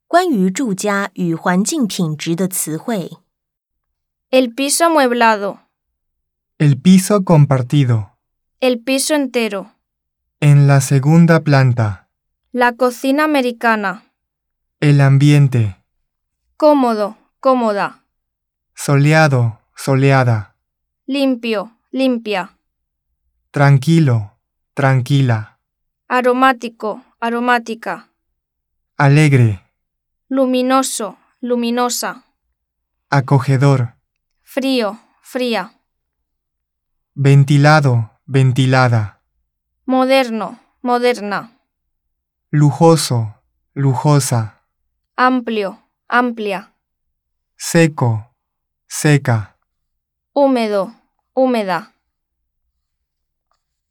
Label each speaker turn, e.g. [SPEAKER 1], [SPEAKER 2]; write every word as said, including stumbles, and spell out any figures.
[SPEAKER 1] 关于住家与环境品质的词汇。
[SPEAKER 2] El piso amueblado.
[SPEAKER 3] El piso compartido.
[SPEAKER 2] El piso entero.
[SPEAKER 3] En la segunda planta.
[SPEAKER 2] La cocina americana.
[SPEAKER 3] El ambiente.
[SPEAKER 2] Cómodo, cómoda.
[SPEAKER 3] Soleado, soleada.
[SPEAKER 2] Limpio, limpia.
[SPEAKER 3] Tranquilo, tranquila.
[SPEAKER 2] Aromático, aromática.
[SPEAKER 3] Alegre.
[SPEAKER 2] Luminoso, luminosa.
[SPEAKER 3] Acogedor.
[SPEAKER 2] Frío, fría.
[SPEAKER 3] Ventilado, ventilada.
[SPEAKER 2] Moderno, moderna.
[SPEAKER 3] Lujoso, lujosa.
[SPEAKER 2] Amplio, amplia.
[SPEAKER 3] Seco, seca.
[SPEAKER 2] Húmedo, húmeda.